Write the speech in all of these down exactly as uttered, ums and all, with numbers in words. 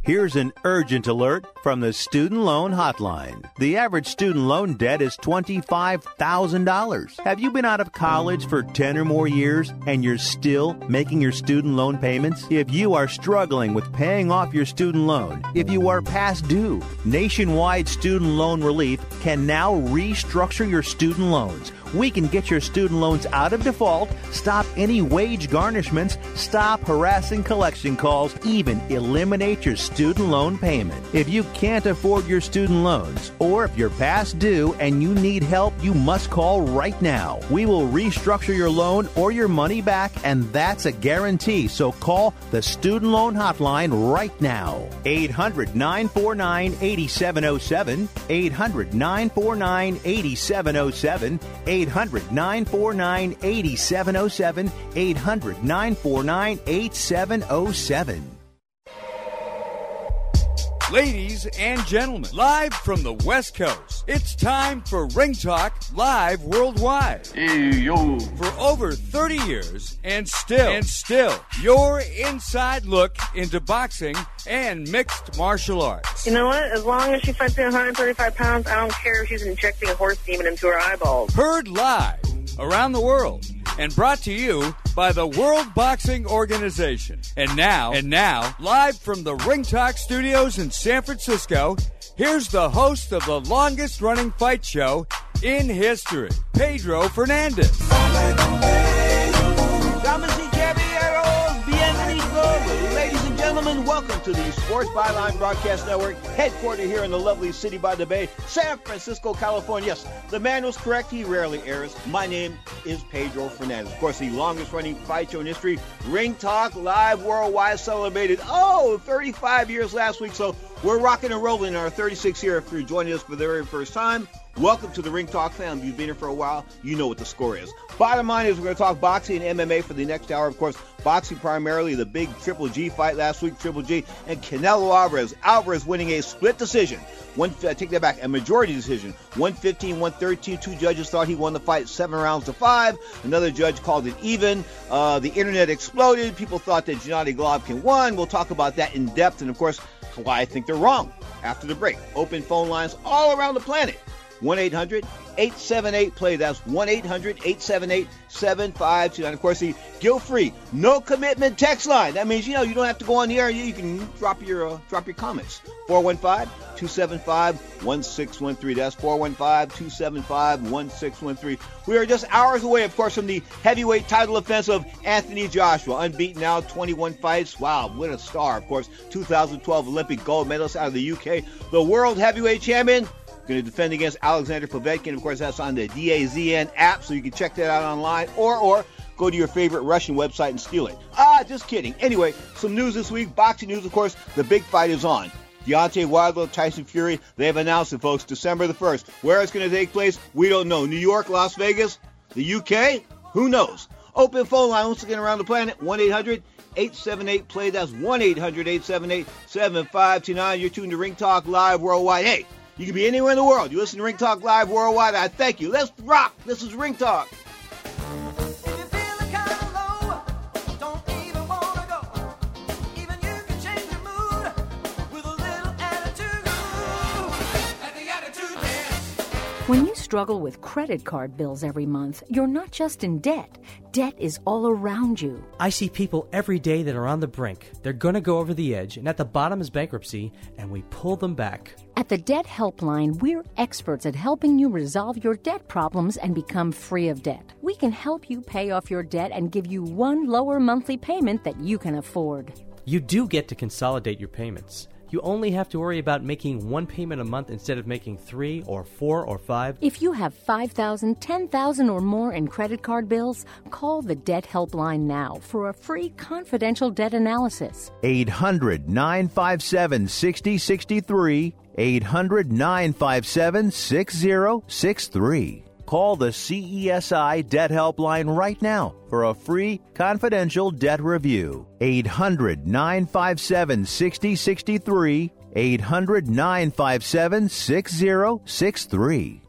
Here's an urgent alert from the Student Loan Hotline. The average student loan debt is twenty-five thousand dollars. Have you been out of college for ten or more years and you're still making your student loan payments? If you are struggling with paying off your student loan, if you are past due, Nationwide Student Loan Relief can now restructure your student loans. We can get your student loans out of default, stop any wage garnishments, stop harassing collection calls, even eliminate your student loan payment. If you can't afford your student loans, or if you're past due and you need help, you must call right now. We will restructure your loan or your money back, and that's a guarantee. So call the Student Loan Hotline right now. eight hundred, nine four nine, eight seven zero seven, eight hundred, nine four nine, eight seven zero seven, eight hundred, nine four nine, eight seven zero seven, eight hundred, nine four nine, eight seven zero seven. Ladies and gentlemen, live from the West Coast, it's time for Ring Talk Live Worldwide. Hey, yo. For over thirty years, and still, and still, your inside look into boxing and mixed martial arts. You know what? As long as she fights in one hundred thirty-five pounds, I don't care if she's injecting a horse demon into her eyeballs. Heard live around the world and brought to you by the World Boxing Organization. And now, and now, live from the Ring Talk Studios in San Francisco, here's the host of the longest-running fight show in history, Pedro Fernandez. Damas y caballeros, bienvenidos. Ladies and gentlemen, welcome to the Sports Byline Broadcast Network, headquartered here in the lovely City by the Bay, San Francisco, California. Yes, the man was correct. He rarely errs. My name is Pedro Fernandez. Of course, the longest-running fight show in history, Ring Talk Live Worldwide, celebrated, oh, thirty-five years last week. So we're rocking and rolling in our thirty-sixth year. If you're joining us for the very first time, welcome to the Ring Talk family. You've been here for a while. You know what the score is. Bottom line is we're going to talk boxing and M M A for the next hour. Of course, boxing primarily, the big Triple G fight last week, Triple G, and Canelo Alvarez. Alvarez winning a split decision. One, uh, take that back, a majority decision. one fifteen, one thirteen. Two judges thought he won the fight seven rounds to five. Another judge called it even. Uh, the internet exploded. People thought that Gennady Golovkin won. We'll talk about that in depth. And, of course, why I think they're wrong after the break. Open phone lines all around the planet. one eight hundred, eight seven eight, play. That's one eight hundred, eight seven eight, seven five two nine. Of course, the guilt-free, no-commitment text line. That means, you know, you don't have to go on the air. You can drop your uh, drop your comments. four one five, two seven five, one six one three. That's four one five, two seven five, one six one three. We are just hours away, of course, from the heavyweight title defense of Anthony Joshua. Unbeaten now, twenty-one fights. Wow, what a star. Of course, two thousand twelve Olympic gold medalist out of the U K. The world heavyweight champion going to defend against Alexander Povetkin. Of course, that's on the D A Z N app, so you can check that out online, or or go to your favorite Russian website and steal it. Ah, just kidding. Anyway, some news this week. Boxing news, of course, the big fight is on. Deontay Wilder, Tyson Fury, they've announced it, folks, December the first. Where it's going to take place, we don't know. New York, Las Vegas, the U K, who knows? Open phone line once again around the planet, one eight hundred, eight seven eight, play. That's one eight hundred, eight seven eight, seven five two nine. You're tuned to Ring Talk Live Worldwide. Hey, you can be anywhere in the world. You listen to Ring Talk Live Worldwide. I thank you. Let's rock. This is Ring Talk. When you struggle with credit card bills every month, you're not just in debt. Debt is all around you. I see people every day that are on the brink. They're going to go over the edge, and at the bottom is bankruptcy, and we pull them back. At the Debt Helpline, we're experts at helping you resolve your debt problems and become free of debt. We can help you pay off your debt and give you one lower monthly payment that you can afford. You do get to consolidate your payments. You only have to worry about making one payment a month instead of making three or four or five. If you have five thousand dollars, ten thousand dollars or more in credit card bills, call the Debt Helpline now for a free confidential debt analysis. eight hundred, nine five seven, six zero six three. eight hundred, nine five seven, six zero six three. Call the C E S I Debt Helpline right now for a free confidential debt review. eight hundred, nine five seven, six zero six three. eight hundred, nine five seven, six zero six three.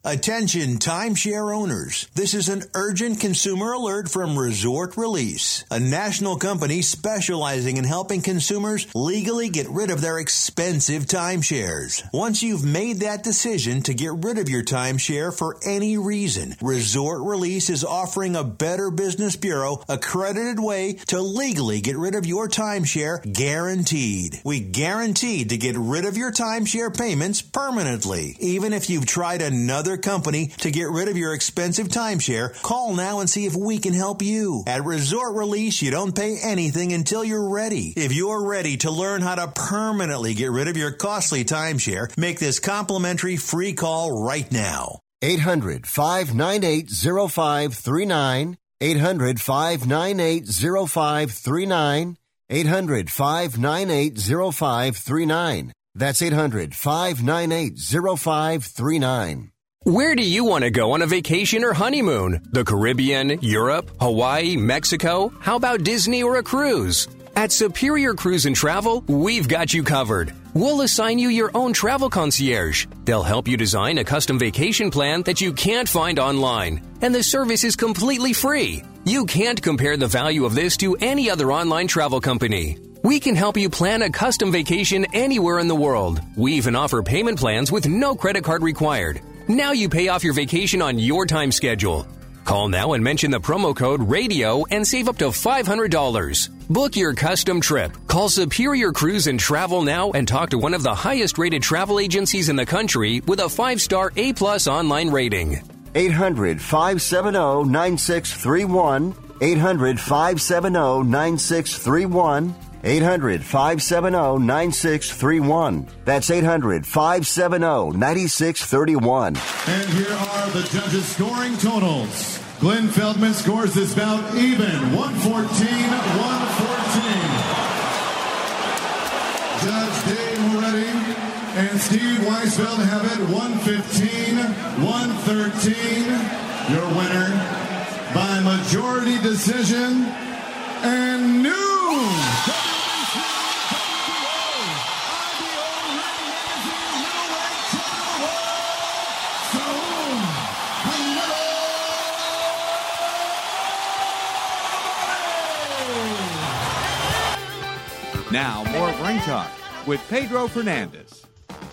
Attention timeshare owners. This is an urgent consumer alert from Resort Release, a national company specializing in helping consumers legally get rid of their expensive timeshares. Once you've made that decision to get rid of your timeshare for any reason, Resort Release is offering a Better Business Bureau accredited way to legally get rid of your timeshare, guaranteed. We guaranteed to get rid of your timeshare payments permanently. Even if you've tried another company to get rid of your expensive timeshare, call now and see if we can help you. At Resort Release, you don't pay anything until you're ready. If you're ready to learn how to permanently get rid of your costly timeshare, make this complimentary free call right now. eight hundred, five nine eight, oh five three nine. eight hundred, five nine eight, oh five three nine. eight hundred, five nine eight, oh five three nine. That's eight hundred, five nine eight, oh five three nine. Where do you want to go on a vacation or honeymoon? The Caribbean, Europe, Hawaii, Mexico? How about Disney or a cruise? At Superior Cruise and Travel, we've got you covered. We'll assign you your own travel concierge. They'll help you design a custom vacation plan that you can't find online. And the service is completely free. You can't compare the value of this to any other online travel company. We can help you plan a custom vacation anywhere in the world. We even offer payment plans with no credit card required. Now you pay off your vacation on your time schedule. Call now and mention the promo code RADIO and save up to five hundred dollars. Book your custom trip. Call Superior Cruise and Travel now and talk to one of the highest rated travel agencies in the country with a five-star A-plus online rating. eight hundred, five seven zero, nine six three one. eight hundred, five seven zero, nine six three one. eight hundred, five seven zero, nine six three one. That's eight hundred, five seven zero, nine six three one. And here are the judges' scoring totals. Glenn Feldman scores this bout even, one fourteen, one fourteen. Judge Dave Moretti and Steve Weisfeld have it, one fifteen, one thirteen. Your winner by majority decision and new Now, more of Ring Talk with Pedro Fernandez.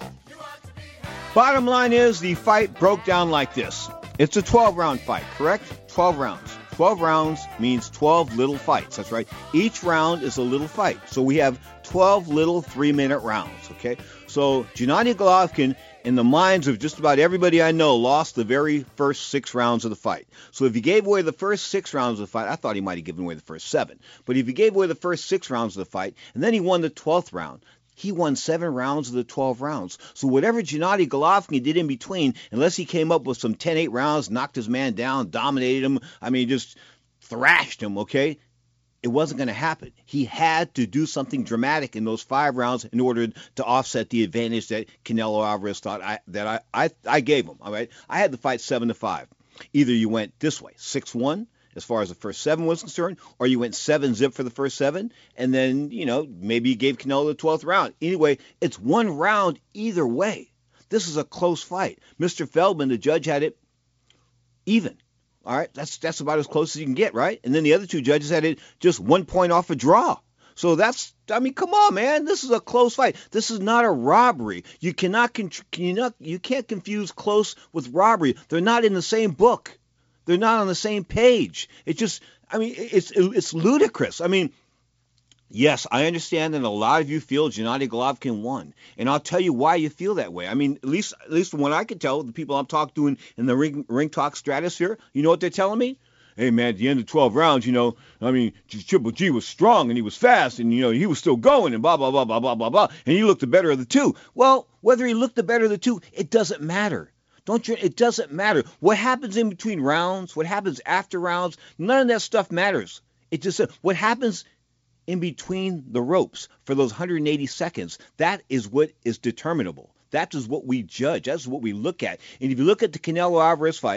Bottom line is the fight broke down like this. It's a twelve-round fight, correct? twelve rounds. twelve rounds means twelve little fights. That's right. Each round is a little fight. So we have twelve little three-minute rounds, okay? So Gennady Golovkin, in the minds of just about everybody I know, lost the very first six rounds of the fight. So if he gave away the first six rounds of the fight, I thought he might have given away the first seven. But if he gave away the first six rounds of the fight, and then he won the twelfth round, he won seven rounds of the twelve rounds. So whatever Gennady Golovkin did in between, unless he came up with some ten eight rounds, knocked his man down, dominated him, I mean, just thrashed him, okay? It wasn't going to happen. He had to do something dramatic in those five rounds in order to offset the advantage that Canelo Alvarez thought I, that I, I I gave him. All right, I had the fight seven to five. Either you went this way, six one, as far as the first seven was concerned, or you went seven zip for the first seven, and then you know maybe you gave Canelo the twelfth round. Anyway, it's one round either way. This is a close fight. Mister Feldman, the judge, had it even. All right, that's that's about as close as you can get, right? And then the other two judges had it just one point off a draw. So that's, I mean, come on, man. This is a close fight. This is not a robbery. You cannot, can you not, you can't confuse close with robbery. They're not in the same book. They're not on the same page. It just, I mean, it's it's ludicrous. I mean, yes, I understand that a lot of you feel Gennady Golovkin won, and I'll tell you why you feel that way. I mean, at least at least from what I can tell, the people I'm talking to in, in the ring, ring talk stratosphere, you know what they're telling me? Hey, man, at the end of twelve rounds, you know, I mean, Triple G was strong and he was fast and, you know, he was still going and blah, blah, blah, blah, blah, blah, blah, and he looked the better of the two. Well, whether he looked the better of the two, it doesn't matter. Don't you? It doesn't matter. What happens in between rounds, what happens after rounds, none of that stuff matters. It just, what happens in between the ropes for those one hundred eighty seconds, that is what is determinable. That is what we judge. That's what we look at. And if you look at the Canelo Alvarez fight,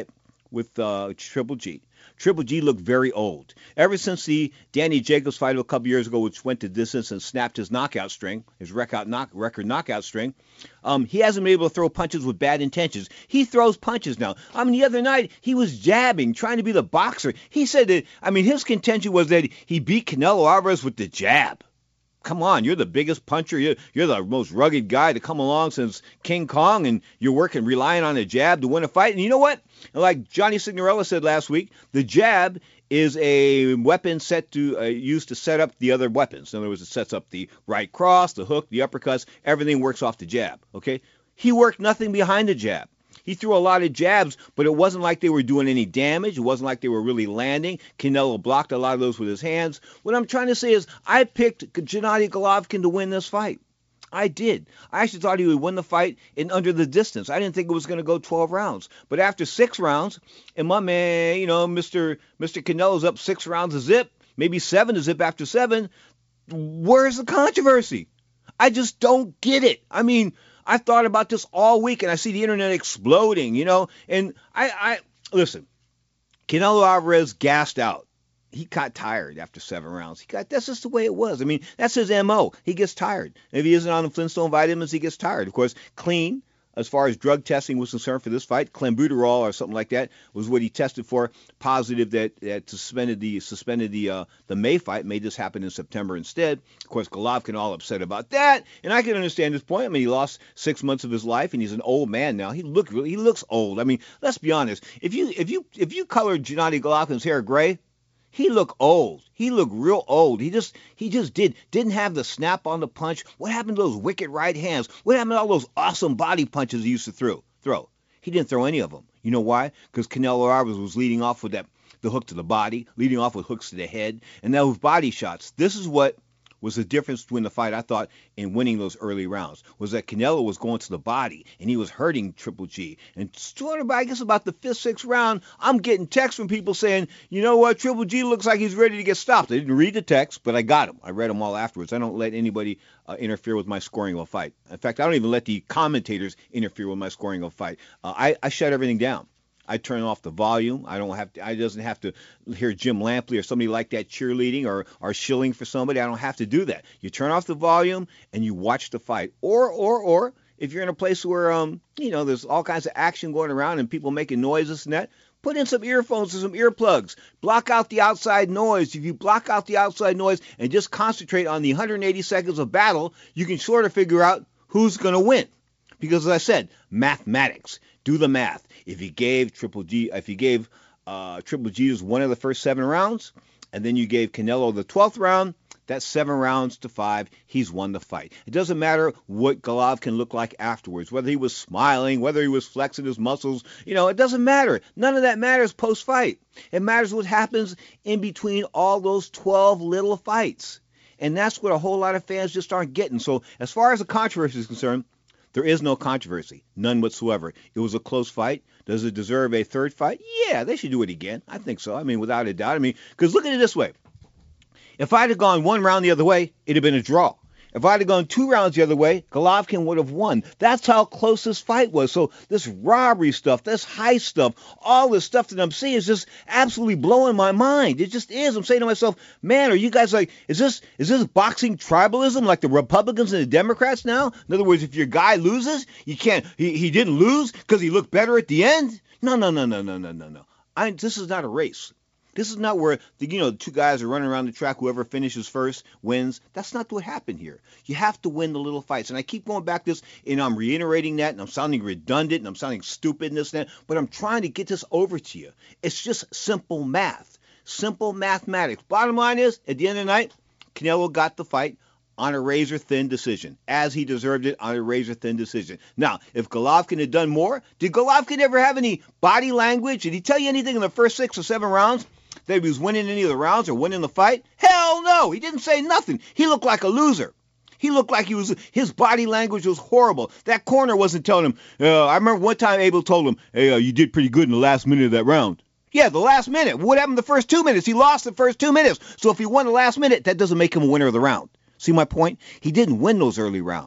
with uh, Triple G. Triple G looked very old. Ever since the Danny Jacobs fight a couple years ago, which went the distance and snapped his knockout string, his record, knock, record knockout string, um, he hasn't been able to throw punches with bad intentions. He throws punches now. I mean, the other night, he was jabbing, trying to be the boxer. He said that, I mean, his contention was that he beat Canelo Alvarez with the jab. Come on, you're the biggest puncher. You're, you're the most rugged guy to come along since King Kong, and you're working, relying on a jab to win a fight. And you know what? Like Johnny Signorella said last week, the jab is a weapon set to uh, used to set up the other weapons. In other words, it sets up the right cross, the hook, the uppercuts. Everything works off the jab. Okay? He worked nothing behind the jab. He threw a lot of jabs, but it wasn't like they were doing any damage. It wasn't like they were really landing. Canelo blocked a lot of those with his hands. What I'm trying to say is I picked Gennady Golovkin to win this fight. I did. I actually thought he would win the fight in under the distance. I didn't think it was going to go twelve rounds. But after six rounds, and my man, you know, Mister Mister Canelo's up six rounds to zip, maybe seven to zip after seven, where's the controversy? I just don't get it. I mean, I thought about this all week, and I see the internet exploding, you know. And I, I listen, Canelo Alvarez gassed out. He got tired after seven rounds. He got that's just the way it was. I mean, that's his M O. He gets tired. If he isn't on the Flintstone vitamins, he gets tired. Of course, clean, as far as drug testing was concerned for this fight, clenbuterol or something like that was what he tested for, positive that, that suspended the suspended the uh, the May fight, made this happen in September instead. Of course, Golovkin all upset about that, and I can understand his point. I mean, he lost six months of his life, and he's an old man now. He look he looks old. I mean, let's be honest. If you if you if you colored Gennady Golovkin's hair gray, he looked old. He looked real old. He just he just did didn't have the snap on the punch. What happened to those wicked right hands? What happened to all those awesome body punches he used to throw? Throw. He didn't throw any of them. You know why? Because Canelo Alvarez was leading off with that the hook to the body, leading off with hooks to the head, and those body shots. This is what was the difference between the fight, I thought, in winning those early rounds, was that Canelo was going to the body, and he was hurting Triple G. And sort of, I guess, about the fifth, sixth round, I'm getting texts from people saying, you know what, Triple G looks like he's ready to get stopped. I didn't read the text, but I got them. I read them all afterwards. I don't let anybody uh, interfere with my scoring of a fight. In fact, I don't even let the commentators interfere with my scoring of a fight. Uh, I, I shut everything down. I turn off the volume. I don't have to. I doesn't have to hear Jim Lampley or somebody like that cheerleading or or shilling for somebody. I don't have to do that. You turn off the volume and you watch the fight. Or or or if you're in a place where um you know there's all kinds of action going around and people making noises and that, put in some earphones or some earplugs. Block out the outside noise. If you block out the outside noise and just concentrate on the one hundred eighty seconds of battle, you can sort of figure out who's going to win. Because as I said, mathematics. Do the math. If you gave Triple G, if you gave uh, Triple G's one of the first seven rounds, and then you gave Canelo the twelfth round, that's seven rounds to five. He's won the fight. It doesn't matter what Golovkin looked like afterwards, whether he was smiling, whether he was flexing his muscles. You know, it doesn't matter. None of that matters post-fight. It matters what happens in between all those twelve little fights. And that's what a whole lot of fans just aren't getting. So as far as the controversy is concerned, there is no controversy, none whatsoever. It was a close fight. Does it deserve a third fight? Yeah, they should do it again. I think so. I mean, without a doubt. I mean, because look at it this way. If I'd have gone one round the other way, it'd have been a draw. If I'd have gone two rounds the other way, Golovkin would have won. That's how close this fight was. So this robbery stuff, this heist stuff, all this stuff that I'm seeing is just absolutely blowing my mind. It just is. I'm saying to myself, man, are you guys like, is this is this boxing tribalism like the Republicans and the Democrats now? In other words, if your guy loses, you can't, he, he didn't lose because he looked better at the end? No, no, no, no, no, no, no, no. I, this is not a race. This is not where, the, you know, the two guys are running around the track. Whoever finishes first wins. That's not what happened here. You have to win the little fights. And I keep going back to this, and I'm reiterating that, and I'm sounding redundant, and I'm sounding stupid and this and that, but I'm trying to get this over to you. It's just simple math. Simple mathematics. Bottom line is, at the end of the night, Canelo got the fight on a razor-thin decision, as he deserved it on a razor-thin decision. Now, if Golovkin had done more, did Golovkin ever have any body language? Did he tell you anything in the first six or seven rounds? That he was winning any of the rounds or winning the fight? Hell no. He didn't say nothing. He looked like a loser. He looked like he was, his body language was horrible. That corner wasn't telling him. Uh, I remember one time Abel told him, hey, uh, you did pretty good in the last minute of that round. Yeah, the last minute. What happened the first two minutes? He lost the first two minutes. So if he won the last minute, that doesn't make him a winner of the round. See my point? He didn't win those early rounds.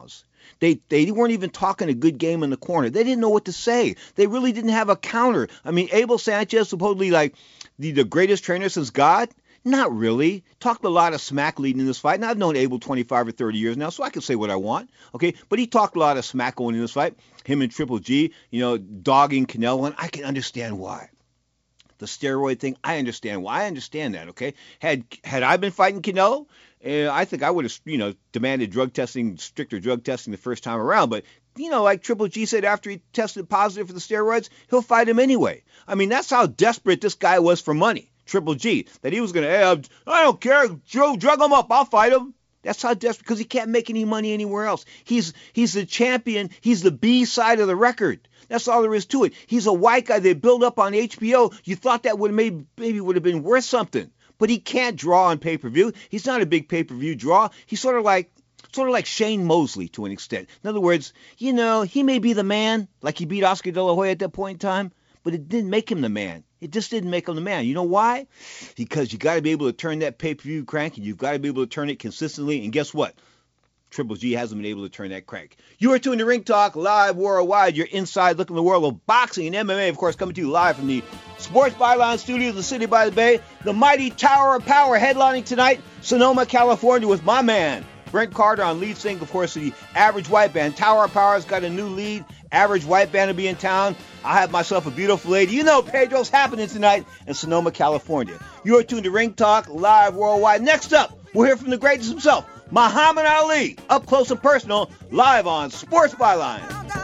They they weren't even talking a good game in the corner. They didn't know what to say. They really didn't have a counter. I mean, Abel Sanchez, supposedly like the, the greatest trainer since God. Not really. Talked a lot of smack leading in this fight. And I've known Abel twenty-five or thirty years now, so I can say what I want. Okay, but he talked a lot of smack going in this fight. Him and Triple G, you know, dogging Canelo, and I can understand why. The steroid thing, I understand why. I understand that. Okay, had had I been fighting Canelo, uh, I think I would have, you know, demanded drug testing, stricter drug testing the first time around. But you know, like Triple G said after he tested positive for the steroids, he'll fight him anyway. I mean, that's how desperate this guy was for money. Triple G, that he was going to, hey, I don't care, Joe, drug him up, I'll fight him. That's how desperate, because he can't make any money anywhere else. He's he's the champion, he's the B side of the record. That's all there is to it. He's a white guy they built up on H B O. You thought that would maybe maybe would have been worth something, but he can't draw on pay-per-view. He's not a big pay-per-view draw. He's sort of like sort of like Shane Mosley to an extent. In other words, you know, he may be the man, like he beat Oscar De La Hoya at that point in time, but it didn't make him the man. It just didn't make him the man. You know why? Because you got to be able to turn that pay-per-view crank, and you've got to be able to turn it consistently. And guess what? Triple G hasn't been able to turn that crank. You are tuned to Ring Talk live worldwide. You're inside looking at the world of boxing and M M A, of course, coming to you live from the Sports Byline Studios of the City by the Bay. The mighty Tower of Power headlining tonight, Sonoma, California, with my man, Brent Carter, on lead sync, of course, the Average White Band. Tower of Power's got a new lead. Average White Band will be in town. I have myself a beautiful lady. You know Pedro's happening tonight in Sonoma, California. You are tuned to Ring Talk live worldwide. Next up, we'll hear from the greatest himself, Muhammad Ali, up close and personal, live on Sports Byline.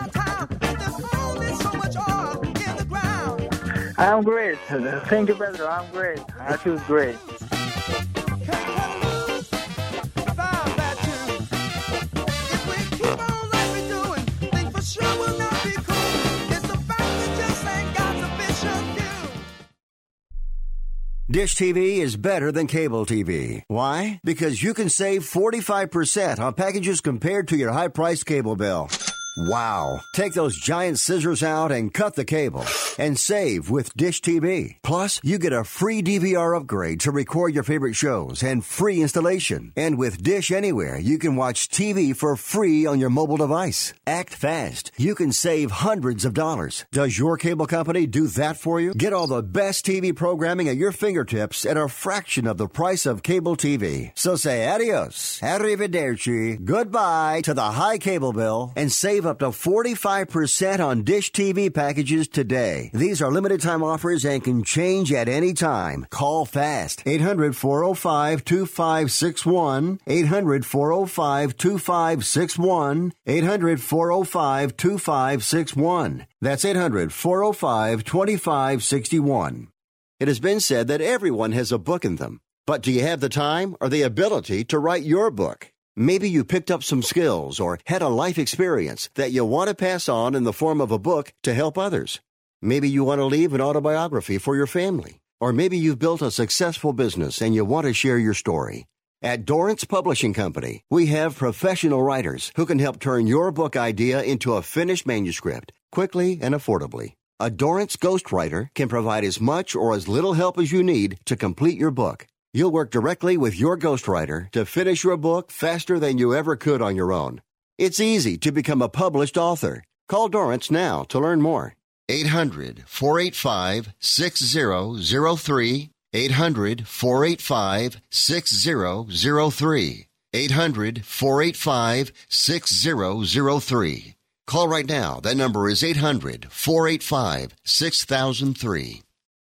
I'm great. Thank you, Pedro. I'm great. I feel great. Dish T V is better than cable T V. Why? Because you can save forty-five percent on packages compared to your high-priced cable bill. Wow. Take those giant scissors out and cut the cable and save with Dish T V. Plus, you get a free D V R upgrade to record your favorite shows and free installation. And with Dish Anywhere, you can watch T V for free on your mobile device. Act fast. You can save hundreds of dollars. Does your cable company do that for you? Get all the best T V programming at your fingertips at a fraction of the price of cable T V. So say adios, arrivederci, goodbye to the high cable bill and save up to forty-five percent on Dish T V packages today. These are limited time offers and can change at any time. Call fast. eight hundred, four oh five, two five six one. eight hundred, four oh five, two five six one. eight hundred, four oh five, two five six one. That's eight hundred, four oh five, two five six one. It has been said that everyone has a book in them. But do you have the time or the ability to write your book? Maybe you picked up some skills or had a life experience that you want to pass on in the form of a book to help others. Maybe you want to leave an autobiography for your family. Or maybe you've built a successful business and you want to share your story. At Dorrance Publishing Company, we have professional writers who can help turn your book idea into a finished manuscript quickly and affordably. A Dorrance ghostwriter can provide as much or as little help as you need to complete your book. You'll work directly with your ghostwriter to finish your book faster than you ever could on your own. It's easy to become a published author. Call Dorrance now to learn more. eight hundred, four eight five, six zero zero three. eight hundred, four eight five, six zero zero three. eight hundred, four eight five, six zero zero three. Call right now. That number is eight hundred, four eight five, six thousand three.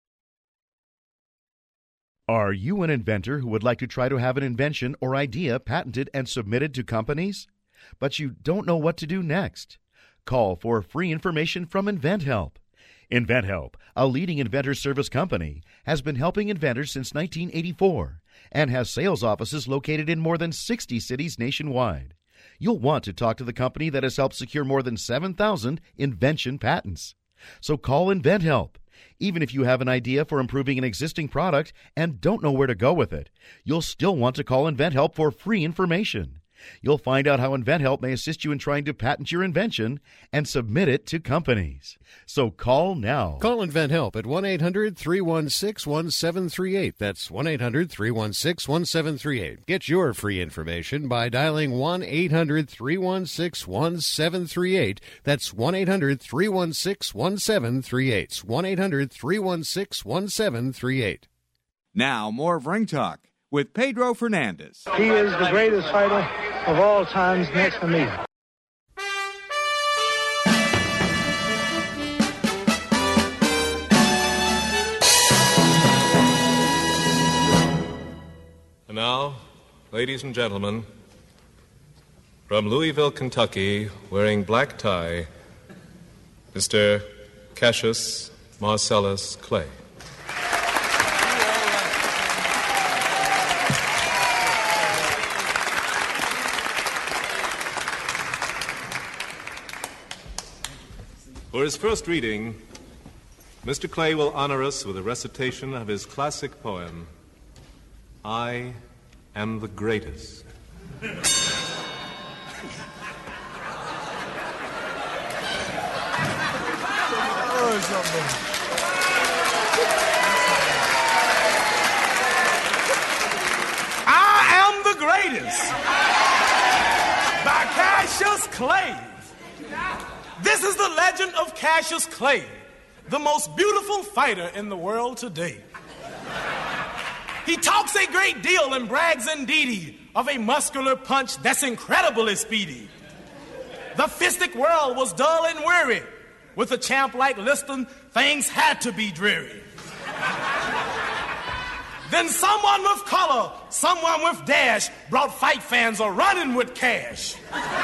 Are you an inventor who would like to try to have an invention or idea patented and submitted to companies, but you don't know what to do next? Call for free information from InventHelp. InventHelp, a leading inventor service company, has been helping inventors since nineteen eighty-four and has sales offices located in more than sixty cities nationwide. You'll want to talk to the company that has helped secure more than seven thousand invention patents. So call InventHelp. Even if you have an idea for improving an existing product and don't know where to go with it, you'll still want to call InventHelp for free information. You'll find out how InventHelp may assist you in trying to patent your invention and submit it to companies. So call now. Call InventHelp at one eight hundred three one six one seven three eight. That's one eight hundred three one six one seven three eight. Get your free information by dialing one eight hundred three one six one seven three eight. That's one eight hundred three one six one seven three eight. one eight hundred three one six one seven three eight. Now, more of Ring Talk with Pedro Fernandez. He is the greatest fighter of all times next to me. And now, ladies and gentlemen, from Louisville, Kentucky, wearing black tie, Mister Cassius Marcellus Clay. For his first reading, Mister Clay will honor us with a recitation of his classic poem, I Am the Greatest. I am the greatest by Cassius Clay. This is the legend of Cassius Clay, the most beautiful fighter in the world today. He talks a great deal and brags indeedy of a muscular punch that's incredibly speedy. The fistic world was dull and weary. With a champ like Liston, things had to be dreary. Then someone with color, someone with dash, brought fight fans a running with cash.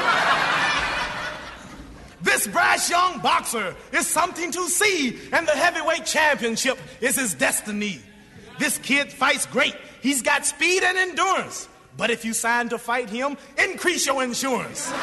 This brash young boxer is something to see, and the heavyweight championship is his destiny. This kid fights great. He's got speed and endurance. But if you sign to fight him, increase your insurance.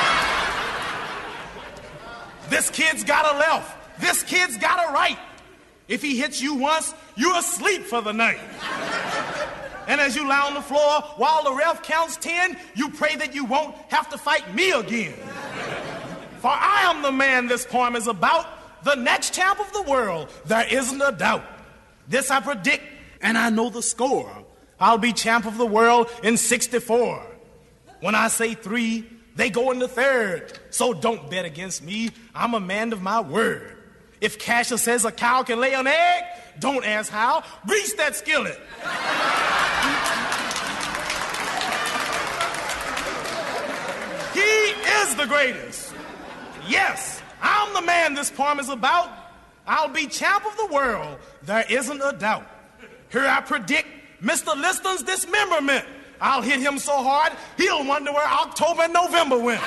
This kid's got a left. This kid's got a right. If he hits you once, you're asleep for the night. And as you lie on the floor while the ref counts ten, you pray that you won't have to fight me again. For I am the man this poem is about, the next champ of the world, there isn't a doubt. This I predict, and I know the score. I'll be champ of the world in sixty-four. When I say three, they go in the third. So don't bet against me, I'm a man of my word. If Cassius says a cow can lay an egg, don't ask how, grease that skillet. He is the greatest. Yes, I'm the man this poem is about. I'll be champ of the world, there isn't a doubt. Here I predict Mister Liston's dismemberment. I'll hit him so hard, he'll wonder where October and November went.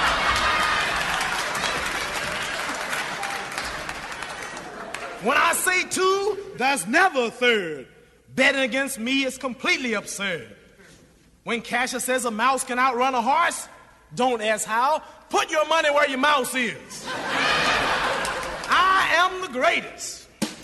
When I say two, there's never a third. Betting against me is completely absurd. When Cassius says a mouse can outrun a horse, don't ask how. Put your money where your mouse is. I am the greatest.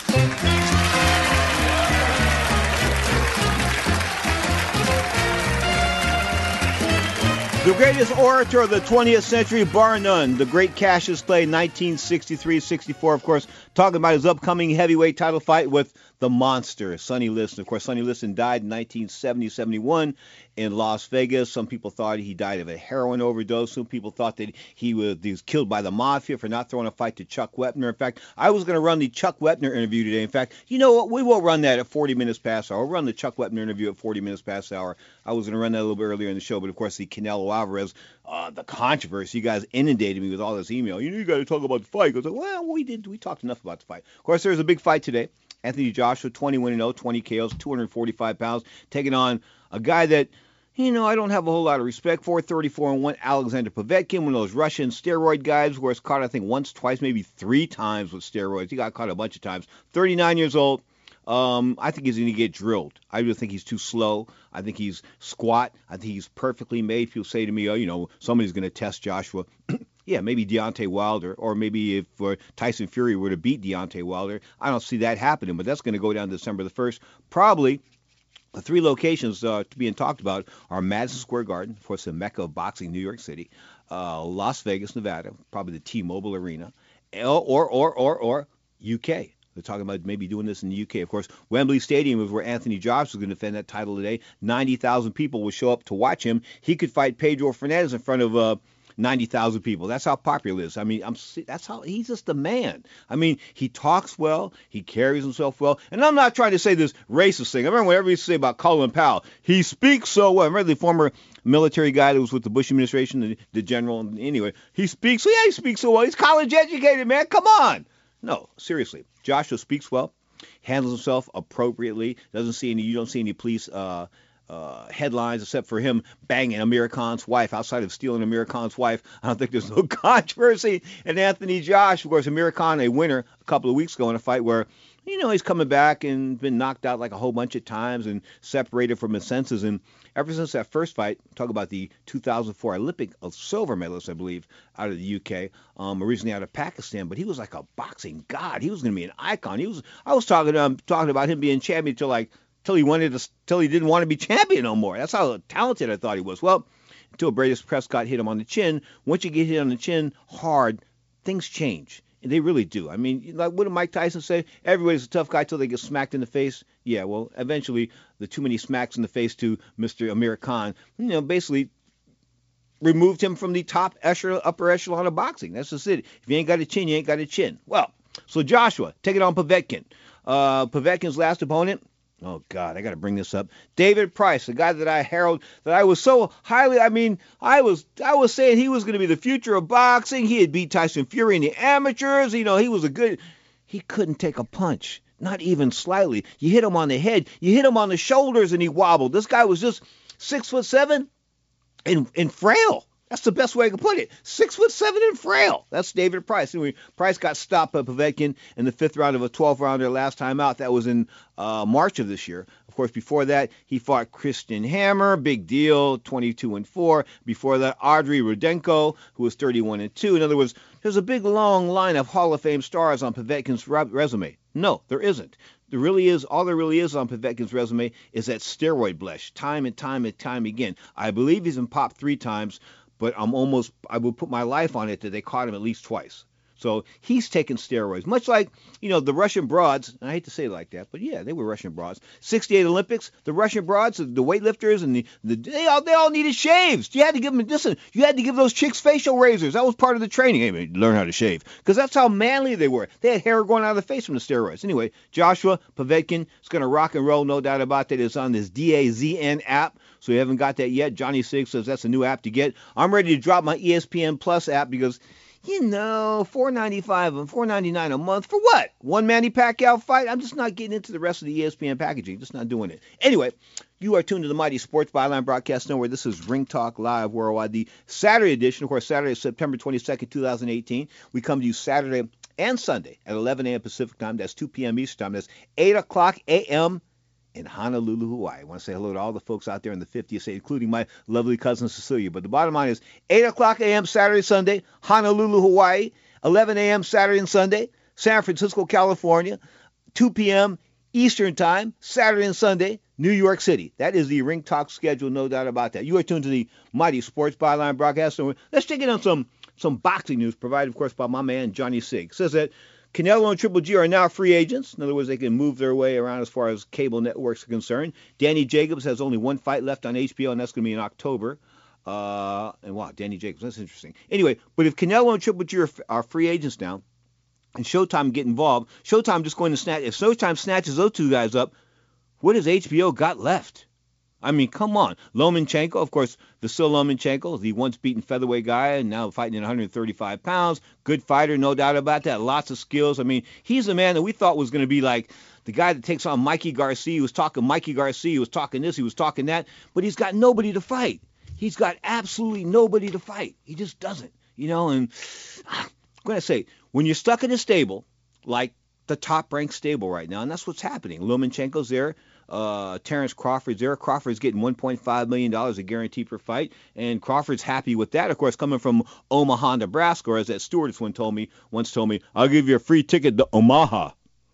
The greatest orator of the twentieth century, bar none, the great Cassius Clay, nineteen sixty-three sixty-four, of course, talking about his upcoming heavyweight title fight with the monster, Sonny Liston. Of course, Sonny Liston died in nineteen seventy seventy-one in Las Vegas. Some people thought he died of a heroin overdose. Some people thought that he was, he was killed by the mafia for not throwing a fight to Chuck Wepner. In fact, I was going to run the Chuck Wepner interview today. In fact, you know what? We will run that at forty minutes past hour. We'll run the Chuck Wepner interview at forty minutes past hour. I was going to run that a little bit earlier in the show, but of course, the Canelo Alvarez, uh, the controversy, you guys inundated me with all this email. You know, you got to talk about the fight. I was like, well, we didn't. We talked enough about the fight. Of course, there's a big fight today. Anthony Joshua, twenty-one and oh, twenty K Os, two hundred forty-five pounds, taking on a guy that, you know, I don't have a whole lot of respect for, thirty-four and one, Alexander Povetkin, one of those Russian steroid guys who was caught, I think, once, twice, maybe three times with steroids. He got caught a bunch of times. thirty-nine years old. Um, I think he's going to get drilled. I really think he's too slow. I think he's squat. I think he's perfectly made. People say to me, oh, you know, somebody's going to test Joshua. Yeah, maybe Deontay Wilder, or maybe if uh, Tyson Fury were to beat Deontay Wilder. I don't see that happening, but that's going to go down December the first. Probably The three locations uh, being talked about are Madison Square Garden, of course, the mecca of boxing, New York City, uh, Las Vegas, Nevada, probably the T-Mobile Arena, or or or or U K. They're talking about maybe doing this in the U K. Of course, Wembley Stadium is where Anthony Joshua is going to defend that title today. ninety thousand people will show up to watch him. He could fight Pedro Fernandez in front of uh, ninety thousand people. That's how popular he is. I mean, I'm that's how he's just the man. I mean, he talks well, he carries himself well, and I'm not trying to say this racist thing. I remember whatever you say about Colin Powell. He speaks so well. I remember the former military guy that was with the Bush administration, the, the general. Anyway, he speaks. Yeah, he speaks so well. He's college educated, man. Come on. No, seriously. Joshua speaks well, handles himself appropriately. Doesn't see any. You don't see any police uh, uh, headlines except for him banging Amir Khan's wife. Outside of stealing Amir Khan's wife, I don't think there's no controversy. And Anthony Josh, of course, Amir Khan, a winner a couple of weeks ago in a fight where, you know, he's coming back and been knocked out like a whole bunch of times and separated from his senses. And ever since that first fight, talk about the two thousand four Olympic silver medalist, I believe, out of the U K, um, originally out of Pakistan, but he was like a boxing god. He was going to be an icon. He was. I was talking to him, talking about him being champion till like till he wanted to, till he didn't want to be champion no more. That's how talented I thought he was. Well, until Bradis Prescott hit him on the chin. Once you get hit on the chin hard, things change. They really do. I mean, like what did Mike Tyson say? Everybody's a tough guy till they get smacked in the face. Yeah, well, eventually the too many smacks in the face to Mister Amir Khan, you know, basically removed him from the top echelon, upper echelon of boxing. That's just it. If you ain't got a chin, you ain't got a chin. Well, so Joshua, take it on Povetkin. Uh, Povetkin's last opponent. Oh, God, I got to bring this up. David Price, the guy that I heralded, that I was so highly, I mean, I was I was saying he was going to be the future of boxing. He had beat Tyson Fury in the amateurs. You know, he was a good, he couldn't take a punch, not even slightly. You hit him on the head, you hit him on the shoulders, and he wobbled. This guy was just six foot seven and, and frail. That's the best way I could put it. Six foot seven and frail. That's David Price. Anyway, Price got stopped by Povetkin in the fifth round of a twelve rounder last time out. That was in uh, March of this year. Of course, before that, he fought Christian Hammer, big deal, twenty-two and four. Before that, Audrey Rudenko, who was thirty-one and two. In other words, there's a big long line of Hall of Fame stars on Povetkin's resume. No, there isn't. There really is, all there really is on Povetkin's resume is that steroid blesh, time and time and time again. I believe he's been popped three times. But I'm almost, I would put my life on it that they caught him at least twice. So he's taking steroids, much like, you know, the Russian broads. I hate to say it like that, but yeah, they were Russian broads. sixty-eight Olympics, the Russian broads, the weightlifters, and the, the they all they all needed shaves. You had to give them, listen, you had to give those chicks facial razors. That was part of the training. Hey, man, learn how to shave, because that's how manly they were. They had hair going out of the face from the steroids. Anyway, Joshua Povetkin is going to rock and roll, no doubt about that. It's on this D A Z N app. So you haven't got that yet. Johnny Sig says that's a new app to get. I'm ready to drop my E S P N Plus app because, you know, four ninety-five and four ninety-nine a month for what? One Manny Pacquiao fight? I'm just not getting into the rest of the E S P N packaging. Just not doing it. Anyway, you are tuned to the Mighty Sports Byline Broadcast Network. This is Ring Talk Live Worldwide, the Saturday edition. Of course, Saturday is September twenty-second, twenty eighteen. We come to you Saturday and Sunday at eleven a.m. Pacific time. That's two p.m. Eastern time. That's eight o'clock a.m. in Honolulu, Hawaii. I want to say hello to all the folks out there in the fiftieth state, including my lovely cousin Cecilia. But the bottom line is eight o'clock a.m. Saturday, Sunday, Honolulu, Hawaii. eleven a.m. Saturday and Sunday, San Francisco, California. two p.m. Eastern time, Saturday and Sunday, New York City. That is the Ring Talk schedule, no doubt about that. You are tuned to the Mighty Sports Byline Broadcast. Let's take it on some, some boxing news, provided, of course, by my man Johnny Sig. It says that Canelo and Triple G are now free agents. In other words, they can move their way around as far as cable networks are concerned. Danny Jacobs has only one fight left on H B O, and that's going to be in October. Uh, and wow, Danny Jacobs, that's interesting. Anyway, but if Canelo and Triple G are, are free agents now, and Showtime get involved, Showtime just going to snatch. If Showtime snatches those two guys up, what has H B O got left? I mean, come on. Lomachenko, of course, Vasyl Lomachenko, the once beaten featherweight guy, and now fighting at one hundred thirty-five pounds. Good fighter, no doubt about that. Lots of skills. I mean, he's the man that we thought was going to be like the guy that takes on Mikey Garcia. He was talking Mikey Garcia. He was talking this. He was talking that. But he's got nobody to fight. He's got absolutely nobody to fight. He just doesn't, you know. And I'm going to say, when you're stuck in a stable, like the top-ranked stable right now, and that's what's happening. Lomachenko's there. Uh, Terrence Crawford's there. Crawford's getting one point five million dollars a guarantee per fight, and Crawford's happy with that, of course, coming from Omaha, Nebraska, or as that stewardess one told me, once told me, I'll give you a free ticket to Omaha.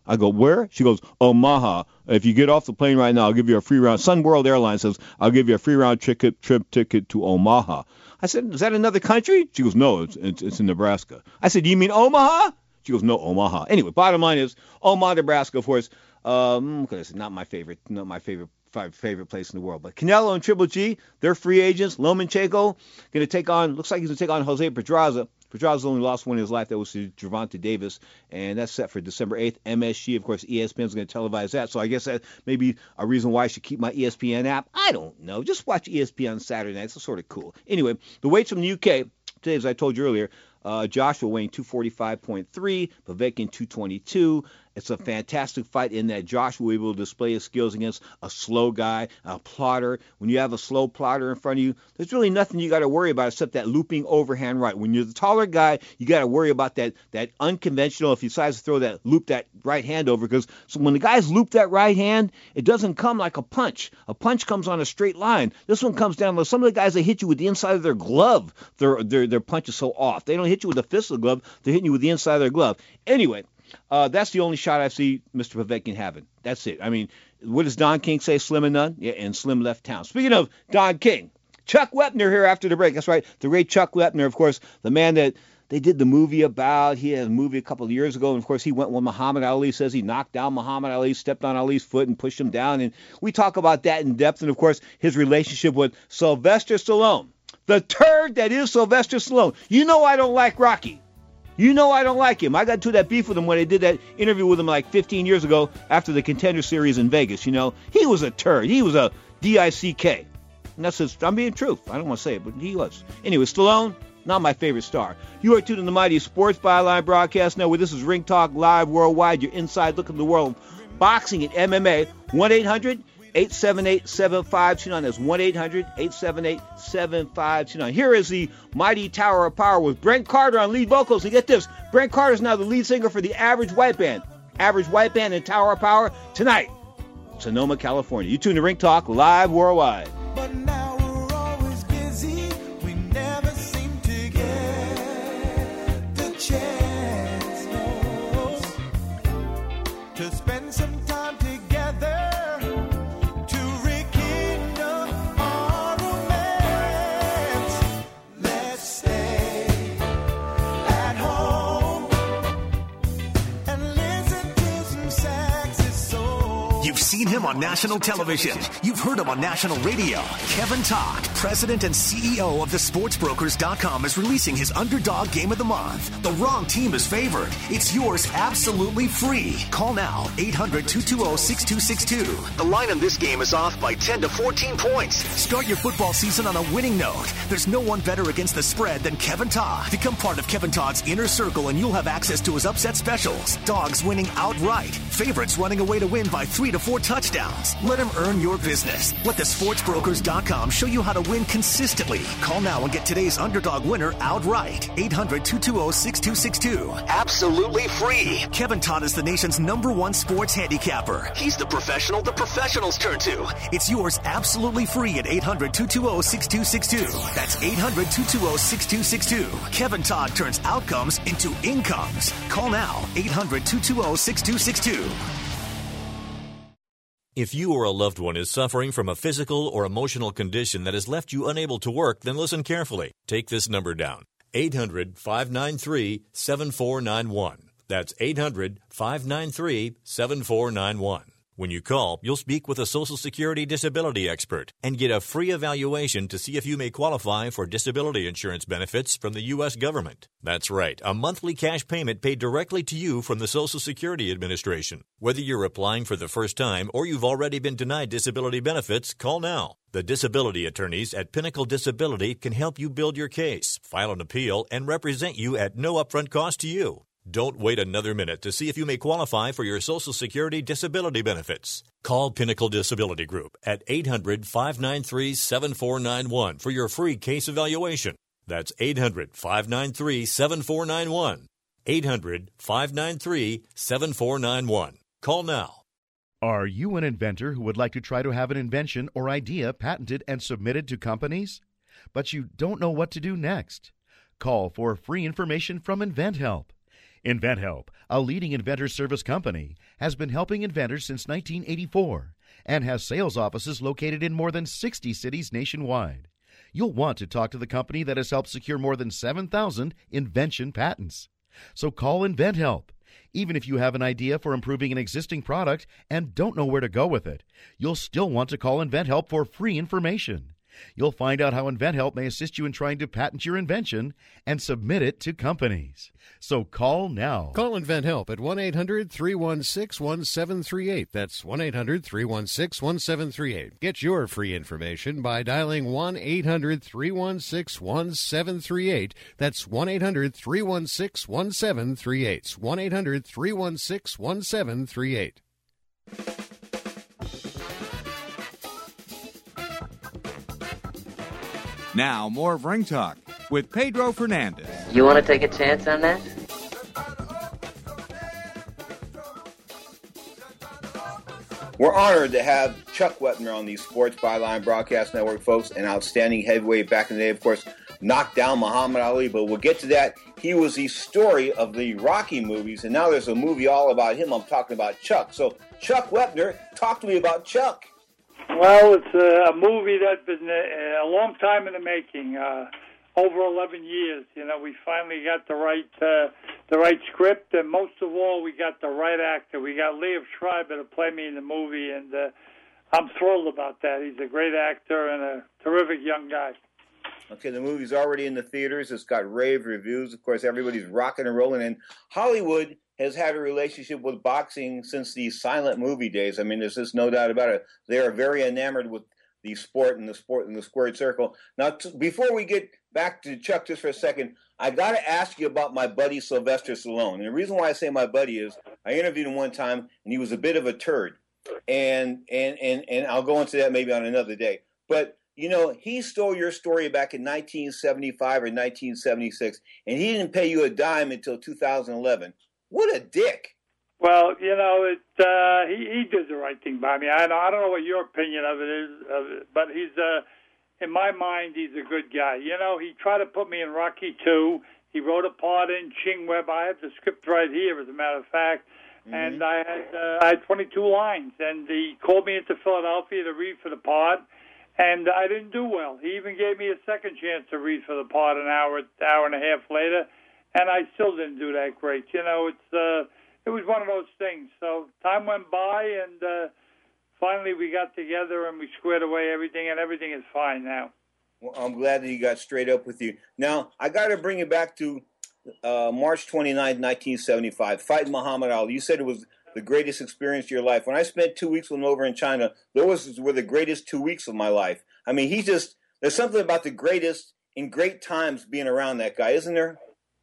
I go, where? She goes, Omaha. If you get off the plane right now, I'll give you a free round. Sun World Airlines says, I'll give you a free round ticket, trip ticket to Omaha. I said, is that another country? She goes, no, it's, it's, it's in Nebraska. I said, you mean Omaha? She goes, no, Omaha. Anyway, bottom line is, Omaha, Nebraska, of course, um, it's not my favorite, not my favorite favorite place in the world. But Canelo and Triple G, they're free agents. Lomachenko going to take on, looks like he's going to take on Jose Pedraza. Pedraza only lost one in his life. That was to Gervonta Davis, and that's set for December eighth. M S G, of course, E S P N is going to televise that. So I guess that may be a reason why I should keep my E S P N app. I don't know. Just watch E S P N on Saturday nights. It's sort of cool. Anyway, the weights from the U K, today, as I told you earlier, uh, Joshua weighing two forty-five point three, Povetkin two twenty-two. It's a fantastic fight in that Joshua will be able to display his skills against a slow guy, a plotter. When you have a slow plotter in front of you, there's really nothing you got to worry about except that looping overhand right. When you're the taller guy, you got to worry about that that unconventional, if he decides to throw that, loop that right hand over, because so when the guys loop that right hand, it doesn't come like a punch. A punch comes on a straight line. This one comes down low. Some of the guys, they hit you with the inside of their glove. Their, their, their punch is so off. They don't hit you with the fist of the glove. They're hitting you with the inside of their glove. Anyway, Uh, that's the only shot I see Mister Povetkin having. That's it. I mean, what does Don King say? Slim and none? Yeah, and Slim left town. Speaking of Don King, Chuck Wepner here after the break. That's right. The great Chuck Wepner, of course, the man that they did the movie about. He had a movie a couple of years ago, and of course he went when Muhammad Ali says he knocked down Muhammad Ali, stepped on Ali's foot and pushed him down. And we talk about that in depth, and of course his relationship with Sylvester Stallone, the turd that is Sylvester Stallone. You know I don't like Rocky. You know I don't like him. I got into that beef with him when I did that interview with him like fifteen years ago after the Contender Series in Vegas. You know, he was a turd. He was a D I C K. And that's just, I'm being truth. I don't want to say it, but he was. Anyway, Stallone, not my favorite star. You are tuned in the mighty Sports Byline Broadcast Network. This is Ring Talk Live Worldwide, your inside look at the world. Boxing and M M A, one eight hundred eight seven eight seven five two nine. That's one eight hundred eight seven eight seven five two nine. Here is the mighty Tower of Power with Brent Carter on lead vocals. And get this, Brent Carter is now the lead singer for the Average White Band. Average White Band and Tower of Power tonight, Sonoma, California. You tune to Ring Talk Live Worldwide. But now we're always busy. We never seem to get the chance, no, to spend some time together. You've seen him on national television. You've heard him on national radio. Kevin Todd, president and C E O of the sports brokers dot com, is releasing his Underdog Game of the Month. The wrong team is favored. It's yours absolutely free. Call now, eight hundred two two zero six two six two. The line on this game is off by ten to fourteen points. Start your football season on a winning note. There's no one better against the spread than Kevin Todd. Become part of Kevin Todd's inner circle and you'll have access to his upset specials. Dogs winning outright. Favorites running away to win by three to four touchdowns. Let him earn your business. Let the sports brokers dot com show you how to win consistently. Call now and get today's underdog winner outright. eight hundred two two zero six two six two. Absolutely free. Kevin Todd is the nation's number one sports handicapper. He's the professional the professionals turn to. It's yours absolutely free at eight hundred two two zero six two six two. That's eight hundred two two zero six two six two. Kevin Todd turns outcomes into incomes. Call now, eight hundred two two zero six two six two. If you or a loved one is suffering from a physical or emotional condition that has left you unable to work, then listen carefully. Take this number down, eight hundred five nine three seven four nine one. That's eight hundred five nine three seven four nine one. When you call, you'll speak with a Social Security disability expert and get a free evaluation to see if you may qualify for disability insurance benefits from the U S government. That's right, a monthly cash payment paid directly to you from the Social Security Administration. Whether you're applying for the first time or you've already been denied disability benefits, call now. The disability attorneys at Pinnacle Disability can help you build your case, file an appeal, and represent you at no upfront cost to you. Don't wait another minute to see if you may qualify for your Social Security disability benefits. Call Pinnacle Disability Group at eight hundred five nine three seven four nine one for your free case evaluation. That's eight hundred five nine three seven four nine one. eight hundred five nine three seven four nine one. Call now. Are you an inventor who would like to try to have an invention or idea patented and submitted to companies, but you don't know what to do next? Call for free information from InventHelp. InventHelp, a leading inventor service company, has been helping inventors since nineteen eighty-four and has sales offices located in more than sixty cities nationwide. You'll want to talk to the company that has helped secure more than seven thousand invention patents. So call InventHelp. Even if you have an idea for improving an existing product and don't know where to go with it, you'll still want to call InventHelp for free information. You'll find out how InventHelp may assist you in trying to patent your invention and submit it to companies. So call now. Call InventHelp at one eight hundred three one six one seven three eight. That's one eight hundred three one six one seven three eight. Get your free information by dialing one eight hundred three one six one seven three eight. That's one eight hundred three one six one seven three eight. one eight hundred three one six one seven three eight. Now, more of Ring Talk with Pedro Fernandez. You want to take a chance on that? We're honored to have Chuck Wepner on the Sports Byline Broadcast Network, folks. An outstanding heavyweight back in the day, of course, knocked down Muhammad Ali, but we'll get to that. He was the story of the Rocky movies, and now there's a movie all about him. I'm talking about Chuck. So, Chuck Wepner, talk to me about Chuck. Well, it's a, a movie that's been a, a long time in the making, uh, over eleven years. You know, we finally got the right uh, the right script, and most of all, we got the right actor. We got Liev Schreiber to play me in the movie, and uh, I'm thrilled about that. He's a great actor and a terrific young guy. Okay, the movie's already in the theaters. It's got rave reviews. Of course, everybody's rocking and rolling, and Hollywood has had a relationship with boxing since the silent movie days. I mean, there's just no doubt about it. They are very enamored with the sport and the sport and the squared circle. Now, t- before we get back to Chuck just for a second, I got to ask you about my buddy Sylvester Stallone. And the reason why I say my buddy is I interviewed him one time, and he was a bit of a turd. And and and and I'll go into that maybe on another day. But you know, he stole your story back in nineteen seventy-five or nineteen seventy-six, and he didn't pay you a dime until two thousand eleven. What a dick. Well, you know, it, uh, he, he did the right thing by me. I don't, I don't know what your opinion of it is, of it, but he's, uh, in my mind, he's a good guy. You know, he tried to put me in Rocky two. He wrote a part in Ching Web. I have the script right here, as a matter of fact. Mm-hmm. And I had, uh, I had twenty-two lines, and he called me into Philadelphia to read for the part, and I didn't do well. He even gave me a second chance to read for the part an hour, hour and a half later. And I still didn't do that great. You know, it's uh, it was one of those things. So time went by, and uh, finally we got together and we squared away everything, and everything is fine now. Well, I'm glad that he got straight up with you. Now, I got to bring you back to uh, March twenty-ninth, nineteen seventy-five, fighting Muhammad Ali. You said it was the greatest experience of your life. When I spent two weeks with him over in China, those were the greatest two weeks of my life. I mean, he just, there's something about the greatest in great times being around that guy, isn't there?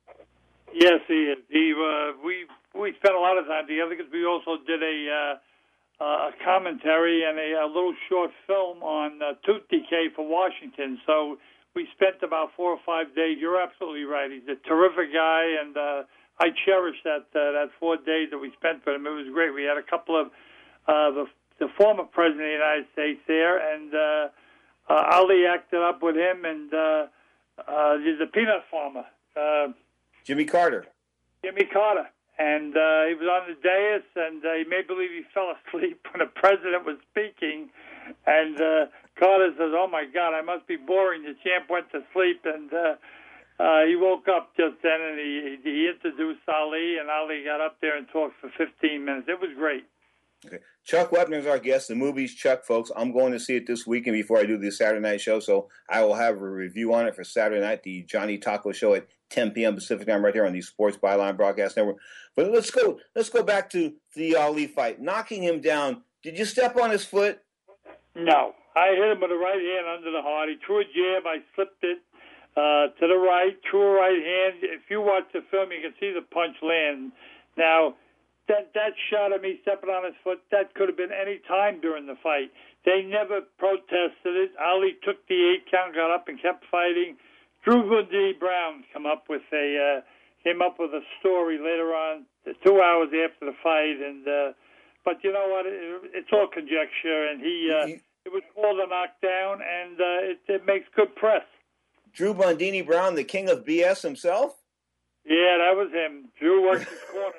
Yes, he is. He, uh, we we spent a lot of time together because we also did a uh, a commentary and a, a little short film on uh, Tooth Decay for Washington. So we spent about four or five days. You're absolutely right. He's a terrific guy, and uh, I cherish that uh, that four days that we spent with him. It was great. We had a couple of uh, the the former president of the United States there, and uh, uh, Ali acted up with him, and uh, uh, the peanut farmer. Uh, Jimmy Carter. Jimmy Carter. And uh, he was on the dais, and uh, he made believe he fell asleep when the president was speaking. And uh, Carter says, "Oh, my God, I must be boring." The champ went to sleep, and uh, uh, he woke up just then, and he, he introduced Ali, and Ali got up there and talked for fifteen minutes. It was great. Okay. Chuck Wepner is our guest. The movie's Chuck, folks. I'm going to see it this weekend before I do the Saturday night show, so I will have a review on it for Saturday night, the Johnny Taco Show at ten p.m. Pacific time, right here on the Sports Byline Broadcast Network. But let's go. Let's go back to the Ali fight, knocking him down. Did you step on his foot? No, I hit him with the right hand under the heart. He threw a jab. I slipped it uh, to the right. Threw a right hand. If you watch the film, you can see the punch land. Now, that that shot of me stepping on his foot, that could have been any time during the fight. They never protested it. Ali took the eight count, got up, and kept fighting. Drew Bundy Brown come up with a uh, came up with a story later on, two hours after the fight, and uh, but you know what? It, it's all conjecture, and he uh, it was called a knockdown, and uh, it, it makes good press. Drew Bundini Brown, the king of B S himself. Yeah, that was him. Drew worked his corner.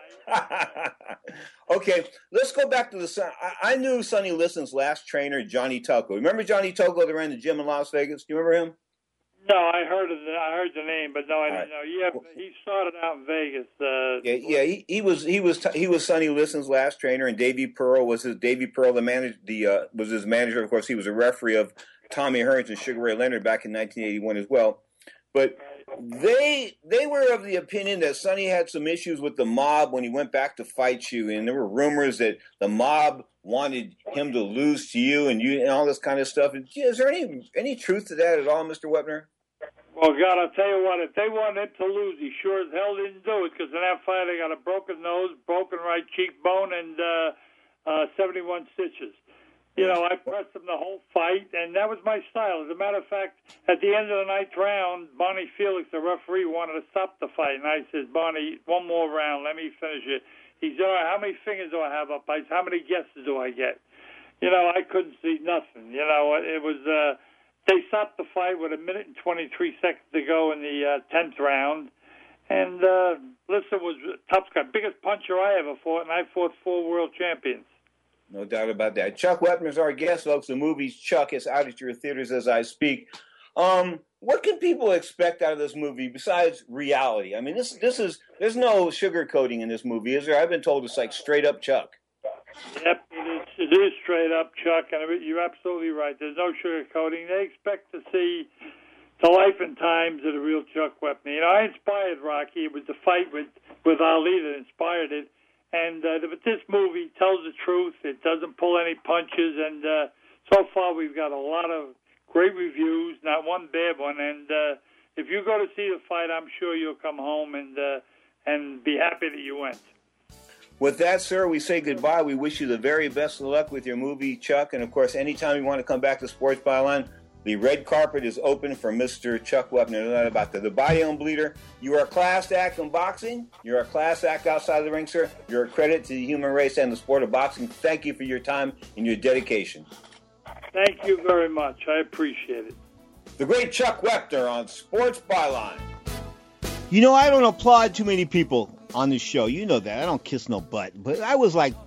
Okay, let's go back to the Son. I, I knew Sonny Liston's last trainer, Johnny Tocco. Remember Johnny Tocco that ran the gym in Las Vegas? Do you remember him? No, I heard of the, I heard the name, but no, I didn't know. Yeah, he started out in Vegas. Uh, Yeah, yeah, he, he was he was he was Sonny Liston's last trainer, and Davey Pearl was his Davey Pearl the manager. The uh, was his manager. Of course, he was a referee of Tommy Hearns and Sugar Ray Leonard back in nineteen eighty-one as well. But they they were of the opinion that Sonny had some issues with the mob when he went back to fight you, and there were rumors that the mob wanted him to lose to you, and you and all this kind of stuff. Is there any any truth to that at all, Mister Wepner? Well, God, I'll tell you what, if they wanted him to lose, he sure as hell didn't do it, because in that fight I got a broken nose, broken right cheekbone, and uh, uh, seventy-one stitches. You know, I pressed him the whole fight, and that was my style. As a matter of fact, at the end of the ninth round, Bonnie Felix, the referee, wanted to stop the fight, and I said, Bonnie, one more round, let me finish it. He said, all right, how many fingers do I have up? I said, how many guesses do I get? You know, I couldn't see nothing. You know, it was... Uh, They stopped the fight with a minute and twenty-three seconds to go in the uh, tenth round. And uh, Liston was a tough guy, biggest puncher I ever fought, and I fought four world champions. No doubt about that. Chuck Wepner's our guest, folks. The movie Chuck is out at your theaters as I speak. Um, what can people expect out of this movie besides reality? I mean, this this is there's no sugarcoating in this movie, is there? I've been told it's like straight up Chuck. Yep, it is, it is straight up, Chuck, and you're absolutely right. There's no sugarcoating. They expect to see the life and times of the real Chuck Wepner. You know, I inspired Rocky. It was the fight with, with Ali that inspired it. And uh, but this movie tells the truth. It doesn't pull any punches. And uh, so far we've got a lot of great reviews, not one bad one. And uh, if you go to see the fight, I'm sure you'll come home and uh, and be happy that you went. With that, sir, we say goodbye. We wish you the very best of luck with your movie, Chuck. And, of course, anytime you want to come back to Sports Byline, the red carpet is open for Mister Chuck Wepner. No doubt about that. The Body on Bleeder, you are a class act in boxing. You're a class act outside of the ring, sir. You're a credit to the human race and the sport of boxing. Thank you for your time and your dedication. Thank you very much. I appreciate it. The great Chuck Wepner on Sports Byline. You know, I don't applaud too many people on this show. You know that. I don't kiss no butt. But I was like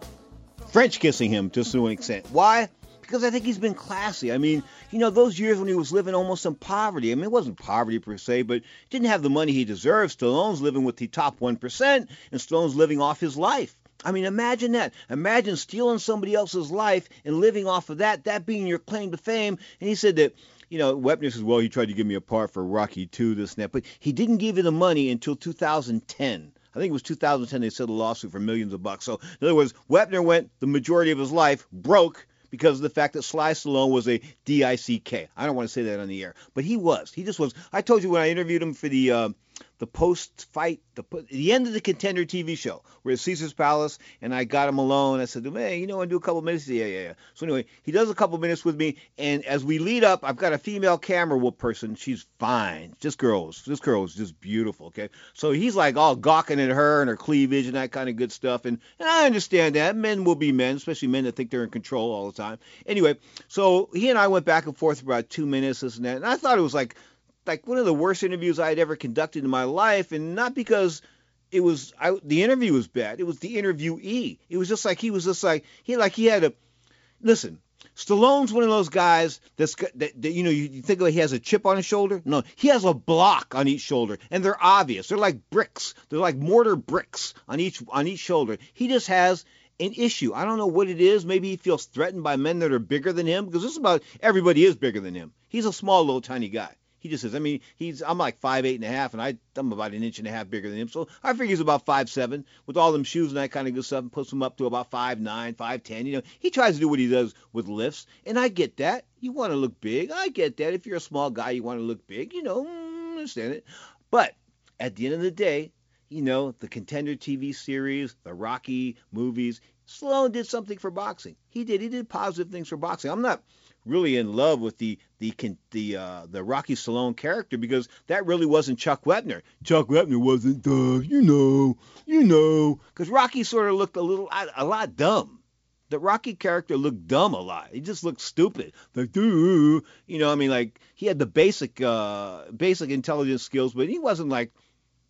French kissing him to some extent. Why? Because I think he's been classy. I mean, you know, those years when he was living almost in poverty. I mean, it wasn't poverty per se, but didn't have the money he deserved. Stallone's living with the top one percent, and Stallone's living off his life. I mean, imagine that. Imagine stealing somebody else's life and living off of that, that being your claim to fame. And he said that, you know, Wepner says, well, he tried to give me a part for Rocky two, this and that, but he didn't give you the money until two thousand ten. I think it was two thousand ten they settled a lawsuit for millions of bucks. So, in other words, Wepner went the majority of his life broke because of the fact that Sly Stallone was a D I C K. I don't want to say that on the air, but he was. He just was. I told you when I interviewed him for the uh, the post-fight, the, the end of the Contender T V show. We're at Caesar's Palace, and I got him alone. I said to him, hey, you know, I do a couple minutes. Yeah, yeah, yeah. So anyway, he does a couple minutes with me, and as we lead up, I've got a female camera whoop person. She's fine. This girl's, this girl is just beautiful, okay? So he's like all gawking at her and her cleavage and that kind of good stuff, and, and I understand that. Men will be men, especially men that think they're in control all the time. Anyway, so he and I went back and forth for about two minutes, this and that, and I thought it was like, like one of the worst interviews I had ever conducted in my life, and not because it was I, the interview was bad. It was the interviewee. It was just like he was just like he like he had a listen. Stallone's one of those guys that's that, that you know you, you think like he has a chip on his shoulder. No, he has a block on each shoulder, and they're obvious. They're like bricks. They're like mortar bricks on each on each shoulder. He just has an issue. I don't know what it is. Maybe he feels threatened by men that are bigger than him, because just about everybody is bigger than him. He's a small, little, tiny guy. He just says, I mean, he's I'm like five eight and a half, and I, I'm about an inch and a half bigger than him. So I figure he's about five seven with all them shoes and that kind of good stuff, and puts him up to about five nine, five ten. You know, he tries to do what he does with lifts, and I get that. You want to look big. I get that. If you're a small guy, you want to look big. You know, I understand it. But at the end of the day, you know, the Contender T V series, the Rocky movies, Stallone did something for boxing. He did. He did positive things for boxing. I'm not really in love with the the the uh, the Rocky Stallone character, because that really wasn't Chuck Wepner. Chuck Wepner wasn't the you know you know because Rocky sort of looked a little a, a lot dumb. The Rocky character looked dumb a lot. He just looked stupid. Like, you know, I mean, like he had the basic uh, basic intelligence skills, but he wasn't like.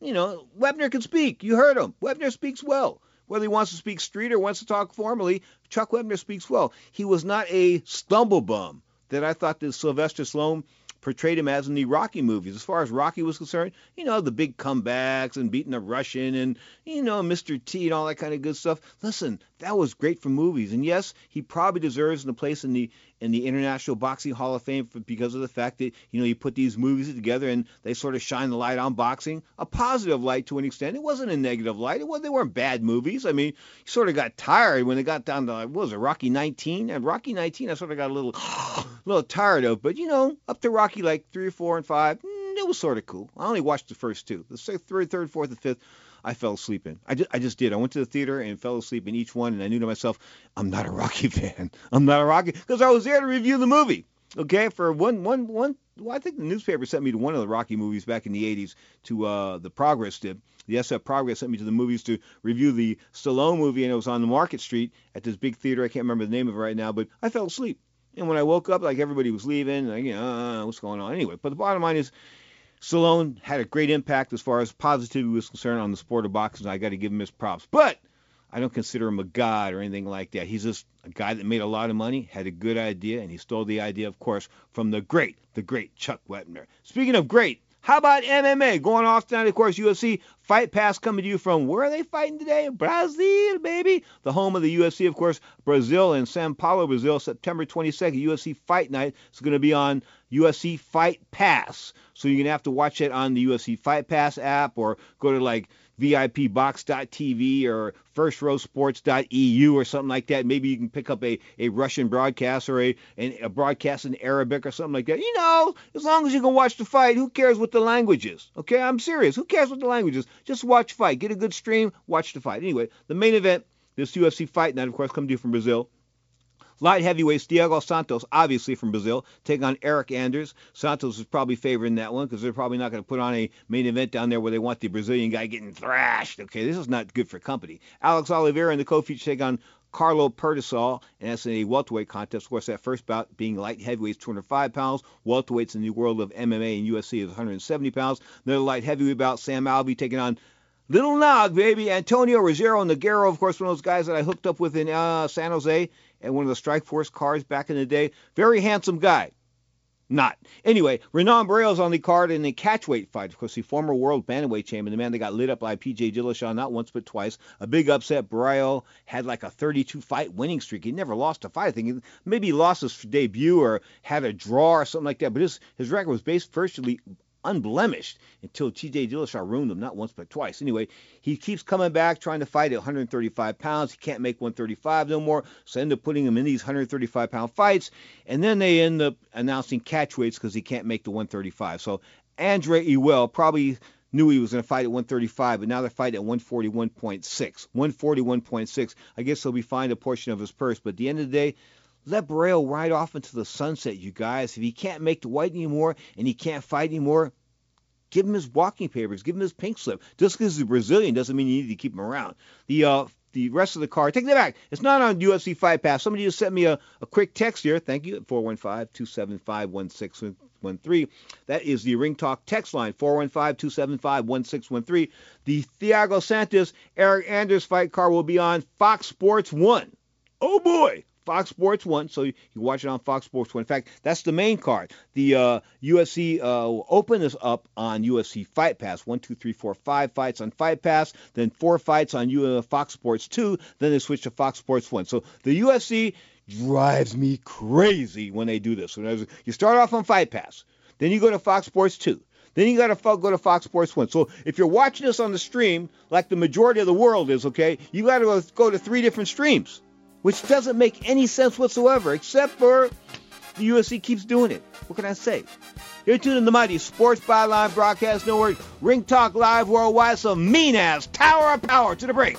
you know, Webner can speak. You heard him. Webner speaks well. Whether he wants to speak street or wants to talk formally, Chuck Webner speaks well. He was not a stumble bum that I thought that Sylvester Stallone portrayed him as in the Rocky movies. As far as Rocky was concerned, you know, the big comebacks and beating a Russian and, you know, Mister T and all that kind of good stuff. Listen, that was great for movies. And yes, he probably deserves a place in the in the International Boxing Hall of Fame for, because of the fact that, you know, you put these movies together and they sort of shine the light on boxing, a positive light to an extent. It wasn't a negative light. It was, they weren't bad movies. I mean, you sort of got tired when they got down to, what was it, Rocky nineteen? And Rocky nineteen, I sort of got a little, a little tired of. But, you know, up to Rocky like three or four and five, mm, it was sort of cool. I only watched the first two. The third, third, fourth, and fifth, I fell asleep in. I just, I just did. I went to the theater and fell asleep in each one, and I knew to myself, I'm not a Rocky fan. I'm not a Rocky, because I was there to review the movie. Okay, for one, one, one. Well, I think the newspaper sent me to one of the Rocky movies back in the eighties. To uh, the Progress did. The S F Progress sent me to the movies to review the Stallone movie, and it was on the Market Street at this big theater. I can't remember the name of it right now, but I fell asleep. And when I woke up, like everybody was leaving, like, you know, uh, what's going on? Anyway, but the bottom line is, Stallone had a great impact as far as positivity was concerned on the sport of boxing. I got to give him his props. But I don't consider him a god or anything like that. He's just a guy that made a lot of money, had a good idea, and he stole the idea, of course, from the great, the great Chuck Wepner. Speaking of great, how about M M A? Going off tonight, of course, U F C Fight Pass coming to you from, where are they fighting today? Brazil, baby. The home of the U F C, of course, Brazil in São Paulo, Brazil, September twenty-second. U F C Fight Night is going to be on U F C Fight Pass. So you're going to have to watch it on the U F C Fight Pass app or go to like V I P box dot T V or first row sports dot E U or something like that. Maybe you can pick up a, a Russian broadcast or a, a broadcast in Arabic or something like that. You know, as long as you can watch the fight, who cares what the language is? Okay, I'm serious. Who cares what the language is? Just watch fight. Get a good stream, watch the fight. Anyway, the main event, this U F C Fight Night, of course, coming to you from Brazil. Light heavyweights, Thiago Santos, obviously from Brazil, take on Eric Anders. Santos is probably favoring that one because they're probably not going to put on a main event down there where they want the Brazilian guy getting thrashed. Okay, this is not good for company. Alex Oliveira and the co-feature take on Carlo Perdisol, and that's in a welterweight contest. Of course, that first bout being light heavyweights, two hundred five pounds. Welterweights in the world of M M A and U F C is one hundred seventy pounds. Another light heavyweight bout, Sam Alvey taking on Little Nog, baby. Antonio Rogero Nogueira, of course, one of those guys that I hooked up with in uh, San Jose and one of the Strike Force cars back in the day. Very handsome guy. Not. Anyway, Renan Barrios on the card in the catchweight fight. Of course, the former world bantamweight champion, the man that got lit up by P J Dillashaw not once but twice. A big upset. Barrios had like a thirty-two fight winning streak. He never lost a fight. I think maybe he lost his debut or had a draw or something like that. But his, his record was based virtually unblemished until T J Dillashaw ruined him not once but twice. Anyway, he keeps coming back trying to fight at one hundred thirty-five pounds. He can't make one thirty-five no more, so end up putting him in these one hundred thirty-five pound fights, and then they end up announcing catchweights because he can't make the one thirty-five. So Andre Ewell probably knew he was going to fight at one thirty-five, but now they're fighting at one forty-one point six. one forty-one point six. I guess he'll be fined a portion of his purse, but at the end of the day, let Barrero ride off into the sunset, you guys. If he can't make the weight anymore and he can't fight anymore, give him his walking papers. Give him his pink slip. Just because he's a Brazilian doesn't mean you need to keep him around. The uh, the rest of the card, take that back. It's not on U F C Fight Pass. Somebody just sent me a, a quick text here. Thank you. At four one five, two seven five, one six one three. That is the Ring Talk text line, four one five, two seven five, one six one three. The Thiago Santos, Eric Anders fight card will be on Fox Sports one. Oh, boy. Fox Sports one, so you can watch it on Fox Sports one. In fact, that's the main card. The uh, U F C uh, Open is up on U F C Fight Pass. One, two, three, four, five fights on Fight Pass, then four fights on U- uh, Fox Sports two, then they switch to Fox Sports one. So the U F C drives me crazy when they do this. When you start off on Fight Pass, then you go to Fox Sports two. Then you got to go to Fox Sports one. So if you're watching this on the stream, like the majority of the world is, okay, you got to go to three different streams, which doesn't make any sense whatsoever, except for the U F C keeps doing it. What can I say? You're tuned in the mighty Sports Byline Broadcast Network, Ring Talk Live Worldwide, some mean-ass Tower of Power to the break.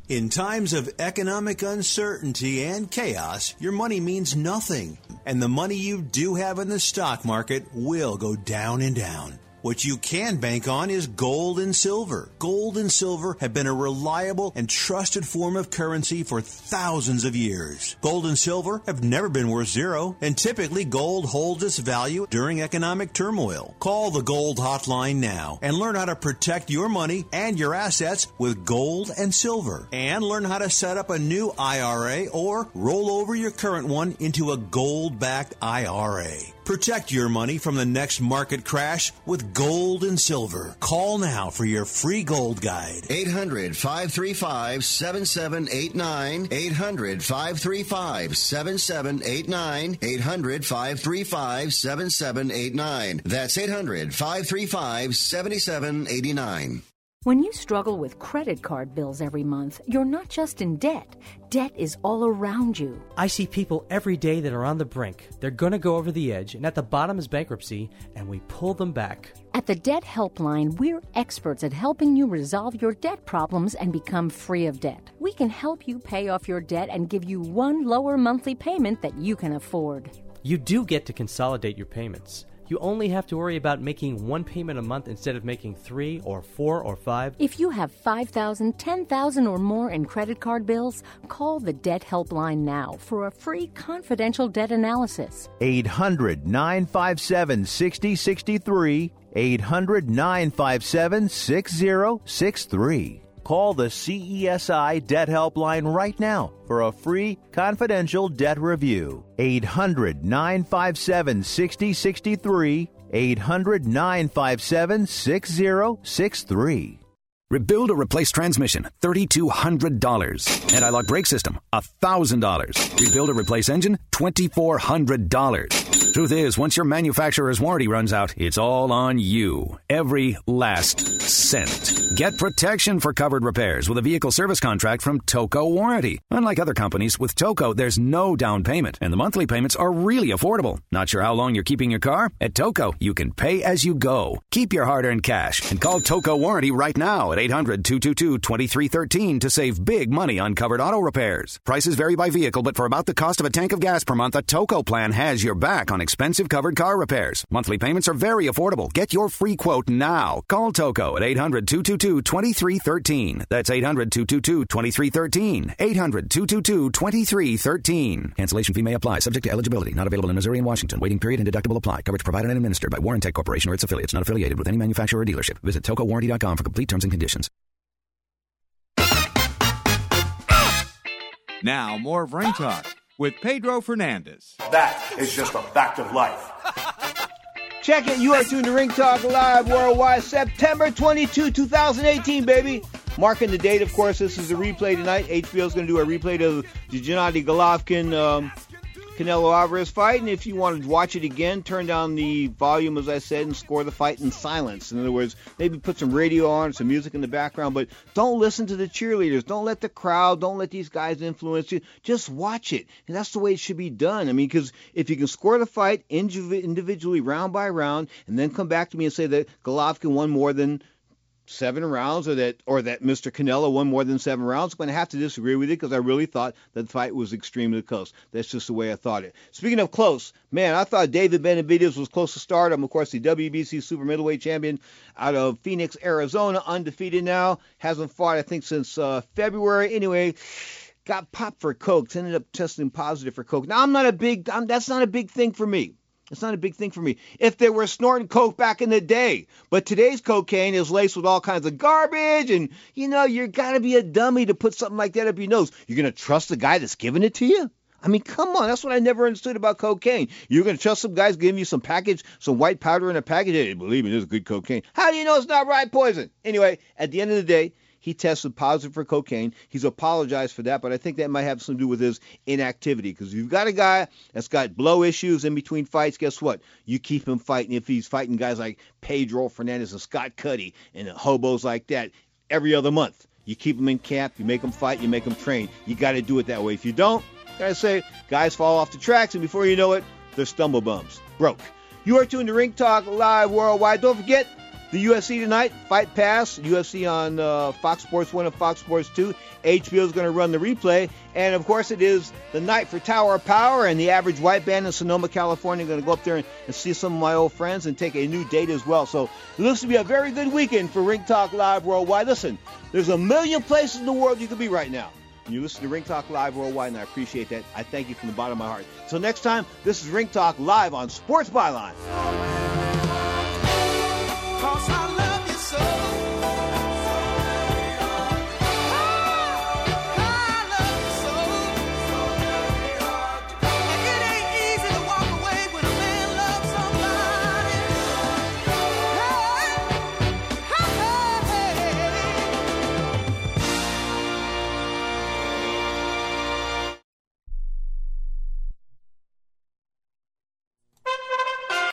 In times of economic uncertainty and chaos, your money means nothing. And the money you do have in the stock market will go down and down. What you can bank on is gold and silver. Gold and silver have been a reliable and trusted form of currency for thousands of years. Gold and silver have never been worth zero, and typically gold holds its value during economic turmoil. Call the Gold Hotline now and learn how to protect your money and your assets with gold and silver. And learn how to set up a new I R A or roll over your current one into a gold-backed I R A. Protect your money from the next market crash with gold and silver. Call now for your free gold guide. eight hundred, five three five, seven seven eight nine. eight hundred, five three five, seven seven eight nine. eight hundred, five three five, seven seven eight nine. That's eight hundred, five three five, seven seven eight nine. When you struggle with credit card bills every month, you're not just in debt. Debt is all around you. I see people every day that are on the brink. They're going to go over the edge, and at the bottom is bankruptcy, and we pull them back. At the Debt Helpline, we're experts at helping you resolve your debt problems and become free of debt. We can help you pay off your debt and give you one lower monthly payment that you can afford. You do get to consolidate your payments. You only have to worry about making one payment a month instead of making three or four or five. If you have five thousand dollars, ten thousand dollars or more in credit card bills, call the Debt Helpline now for a free confidential debt analysis. eight hundred, nine five seven, six zero six three. eight hundred, nine five seven, six zero six three. Call the C E S I Debt Helpline right now for a free confidential debt review. eight hundred, nine five seven, six zero six three. eight hundred, nine five seven, six zero six three. Rebuild or replace transmission, three thousand two hundred dollars. Anti-lock brake system, one thousand dollars. Rebuild or replace engine, two thousand four hundred dollars. Truth is, once your manufacturer's warranty runs out, it's all on you. Every last cent. Get protection for covered repairs with a vehicle service contract from Toco Warranty. Unlike other companies, with Toco, there's no down payment, and the monthly payments are really affordable. Not sure how long you're keeping your car? At Toco, you can pay as you go. Keep your hard-earned cash and call Toco Warranty right now at eight hundred, two two two, two three one three to save big money on covered auto repairs. Prices vary by vehicle, but for about the cost of a tank of gas per month, a Toco plan has your back on expensive covered car repairs. Monthly payments are very affordable. Get your free quote now. Call Toco at eight hundred, two two two, two three one three. That's eight hundred, two two two, two three one three. eight hundred, two two two, two three one three. Cancellation fee may apply. Subject to eligibility. Not available in Missouri and Washington. Waiting period and deductible apply. Coverage provided and administered by Warrantech Corporation or its affiliates. Not affiliated with any manufacturer or dealership. Visit toco warranty dot com for complete terms and conditions. Now, more of Ring Talk with Pedro Fernandez. That is just a fact of life. Check it. You are tuned to Ring Talk Live Worldwide, September twenty-second, twenty eighteen, baby. Marking the date, of course, this is a replay tonight. H B O is going to do a replay of the Gennady Golovkin um, Canelo Alvarez fight. And if you want to watch it again, turn down the volume, as I said, and score the fight in silence. In other words, maybe put some radio on, some music in the background, but don't listen to the cheerleaders. Don't let the crowd, don't let these guys influence you. Just watch it. And that's the way it should be done. I mean, because if you can score the fight individually, round by round, and then come back to me and say that Golovkin won more than seven rounds, or that or that Mister Canelo won more than seven rounds, I'm going to have to disagree with it because I really thought that the fight was extremely close. That's just the way I thought it. Speaking of close, man, I thought David Benavidez was close to stardom. Of course, the W B C super middleweight champion out of Phoenix, Arizona, undefeated now. Hasn't fought, I think, since uh, February. Anyway, got popped for coke. Ended up testing positive for coke. Now, I'm not a big, I'm, that's not a big thing for me. It's not a big thing for me. If they were snorting coke back in the day. But today's cocaine is laced with all kinds of garbage. And, you know, you got to be a dummy to put something like that up your nose. You're going to trust the guy that's giving it to you? I mean, come on. That's what I never understood about cocaine. You're going to trust some guys giving you some package, some white powder in a package? Hey, believe me, this is good cocaine. How do you know it's not right poison? Anyway, at the end of the day, he tested positive for cocaine. He's apologized for that, but I think that might have something to do with his inactivity. Because if you've got a guy that's got blow issues in between fights, guess what? You keep him fighting. If he's fighting guys like Pedro Fernandez and Scott Cuddy and hobos like that every other month, you keep them in camp, you make them fight, you make them train. You got to do it that way. If you don't, gotta say, guys fall off the tracks, and before you know it, they're stumble bums. Broke. You are tuned to Ring Talk Live Worldwide. Don't forget, the U F C tonight, Fight Pass, U F C on uh, Fox Sports one and Fox Sports two. H B O is going to run the replay. And, of course, it is the night for Tower of Power, and the Average White Band in Sonoma, California. Going to go up there and, and see some of my old friends and take a new date as well. So it looks to be a very good weekend for Ring Talk Live Worldwide. Listen, there's a million places in the world you could be right now. And you listen to Ring Talk Live Worldwide, and I appreciate that. I thank you from the bottom of my heart. So next time, this is Ring Talk Live on Sports Byline.